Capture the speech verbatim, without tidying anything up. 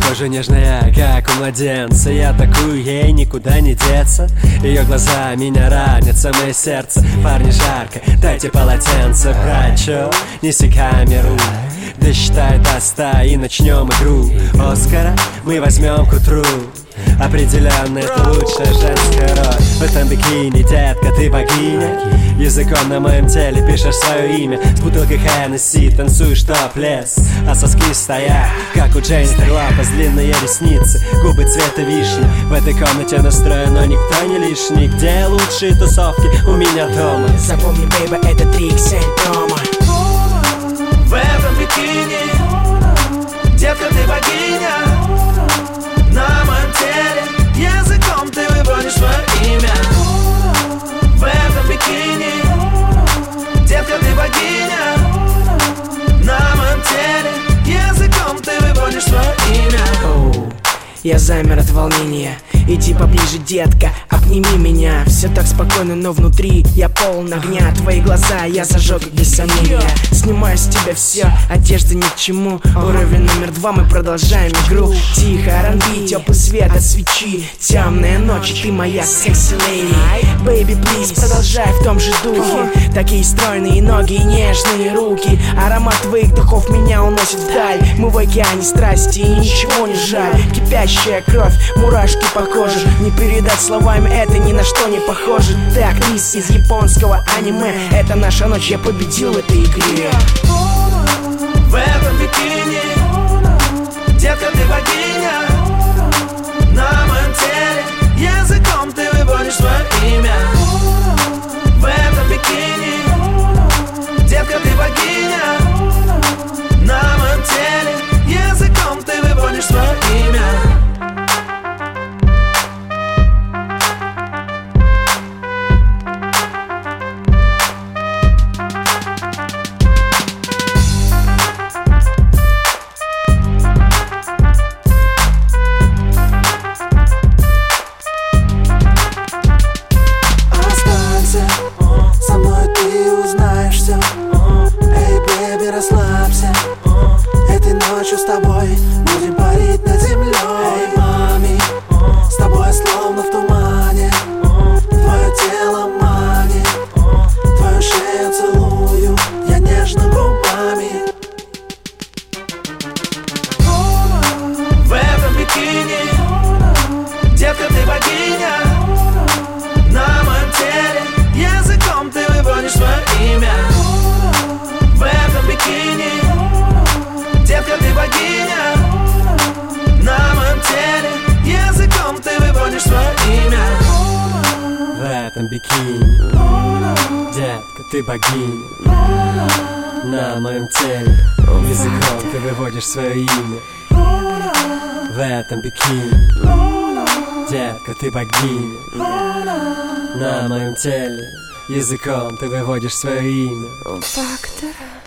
кожа нежная, как у младенца. Я такую, ей никуда не деться. Ее глаза меня ранят, самое сердце. Парни, жарко, дайте полотенце. Брат, чё? Неси камеру, досчитай до ста и начнем игру. Оскара мы возьмем к утру. Определенно это лучшая женская роль. В этом бикини, детка, ты богиня. Языком на моем теле пишешь свое имя. С бутылкой Хеннесси танцуешь топлес, а соски стоят, как у Дженнифер Лопес. Длинные ресницы, губы цвета вишни. В этой комнате настроено никто не лишний. Где лучшие тусовки? У меня дома. Запомни, бейба, это три икс эль промо. В этом бикини, детка, ты богиня. На моем теле языком ты выводишь свое имя. В этом бикини, детка, ты богиня. На моем теле языком ты выводишь свое имя. Оу, я замер от волнения. Иди поближе, детка, обними меня. Все так спокойно, но внутри я полон огня. Твои глаза я зажег, как без сомнения. Снимаю с тебя все, одежда ни к чему. Уровень номер два, мы продолжаем игру. Тихо, ар энд би, теплый свет от свечи. Темная ночь, ты моя секси-леди. Baby, please, продолжай в том же духе. Такие стройные ноги и нежные руки. Аромат твоих духов меня уносит вдаль. Мы в океане страсти и ничего не жаль. Кипящая кровь, мурашки по коже. Не передать словами, это ни на что не похоже. Так, лис из японского аниме. Это наша ночь, я победил в этой игре. В этом бикини, детка, ты богиня. На моем теле языком ты выводишь свое имя. В этом бикини, детка, ты богиня. На моем теле языком ты выводишь свое имя. Расслабься, этой ночью с тобой будем парить над землей. Эй, мами, с тобой словно в тумане. Твое тело манит, твою шею целую я нежно губами. В этом бикини, детка, ты богиня. На моем теле языком ты выводишь свое имя. В этом бикини, детка, ты богиня. На моем теле языком ты выводишь свое имя. В этом бикини, детка, ты богиня. На моем теле языком ты выводишь свое имя. В этом бикини, детка, ты богиня. На моем теле языком ты выводишь свое имя. Фактор.